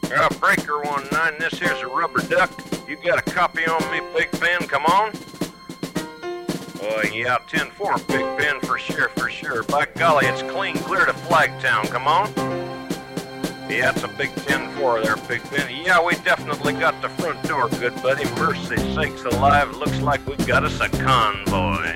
Breaker 19, this here's a rubber duck. You got a copy on me, Big Ben? Come on. Oh, yeah, 10-4, Big Ben, for sure. By golly, it's clean clear to Flagtown. Come on. Yeah, it's a big 10-4 there, Big Ben. Yeah, we definitely got the front door, good buddy. Mercy sakes alive, it looks like we got us a convoy.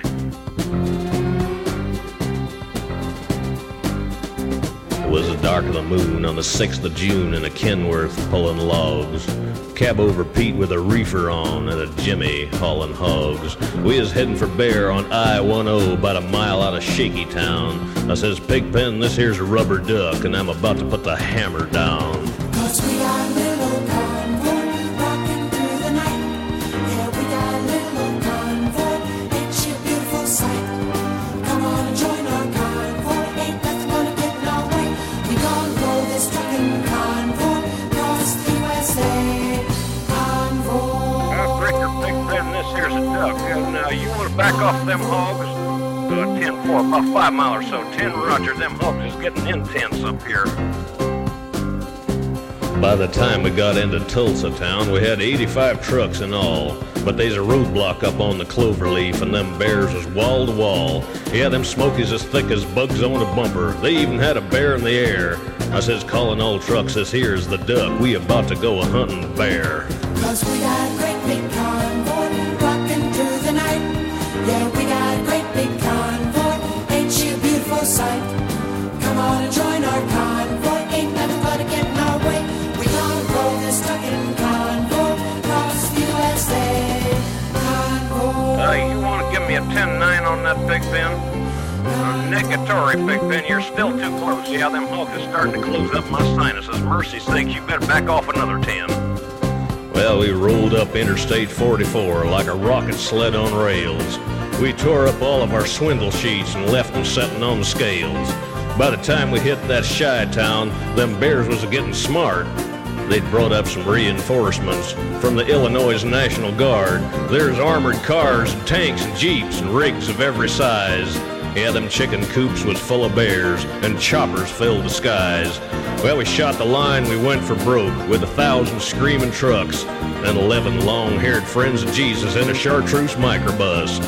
It was the dark of the moon on the 6th of June in a Kenworth pulling logs. Cab over Pete with a reefer on and a Jimmy hauling hogs. We is heading for Bear on I-10 about a mile out of Shaky Town. I says, Pigpen, this here's a rubber duck and I'm about to put the hammer down. 'Cause we got a little convoy rocking through the night. Yeah, we got a little convoy, ain't she a beautiful sight? Come on and join our convoy, ain't nothing gonna get in our way. We gonna roll this trucking convoy across the USA. Breaker, Big Ben, this here's a duck. Now, you want to back off them hogs? 10-4, about 5 miles or so. 10 Roger, them hogs is getting intense up here. By the time we got into Tulsa town, we had 85 trucks in all. But they's a roadblock up on the Cloverleaf, and them bears was wall to wall. Yeah, them smokies as thick as bugs on a bumper. They even had a bear in the air. I says, calling all trucks, this here's the duck. We about to go a-hunting bear. 'Cause we got a great big convoy rocking through the night. Yeah, we got a great big convoy, ain't she a beautiful sight? Come on and join our convoy, ain't nothing but to get in our way. We gonna roll this trucking convoy across the USA. Convoy. You want to give me a 10-9 on that, Big Ben? Negatory, Big Ben, you're still too close. Yeah, them hogs is starting to close up my sinuses. Mercy sakes, you better back off another 10. Well, we rolled up Interstate 44 like a rocket sled on rails. We tore up all of our swindle sheets and left them setting on the scales. By the time we hit that shy town, them bears was getting smart. They'd brought up some reinforcements from the Illinois National Guard. There's armored cars and tanks and jeeps and rigs of every size. Yeah, them chicken coops was full of bears, and choppers filled the skies. Well, we shot the line, we went for broke, with 1,000 screaming trucks, and 11 long-haired friends of Jesus in a chartreuse microbus.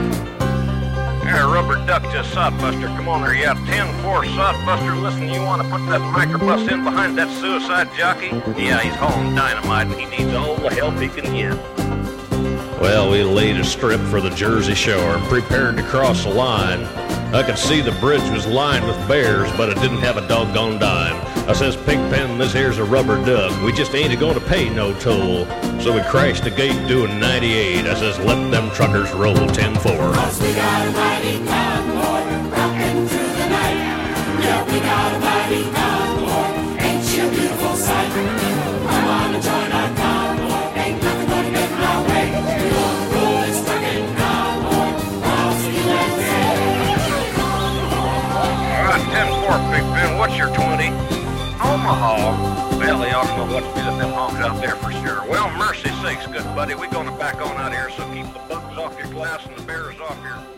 There, rubber duck to Sodbuster. Come on there, yeah, 10-4 Sodbuster. Listen, you want to put that microbus in behind that suicide jockey? Yeah, he's hauling dynamite, and he needs all the help he can get. Well, we laid a strip for the Jersey Shore and prepared to cross the line. I could see the bridge was lined with bears, but it didn't have a doggone dime. I says, Pigpen, this here's a rubber duck. We just ain't going to pay no toll. So we crashed the gate doing 98. I says, let them truckers roll 10-4. 'Cause we got a mighty convoy rocking through the night. Yeah, we got a mighty convoy, ain't she a beautiful sight? Come on and join our convoy, ain't nothing gonna get in our way. We gonna roll this trucking convoy across the USA. All right, 10-4, Big Ben. What's your 20? Omaha. Well, they ought to know what to do with them hogs out there for sure. Well, mercy sakes, good buddy. We're going to back on out here, so keep the bugs off your glass and the bears off your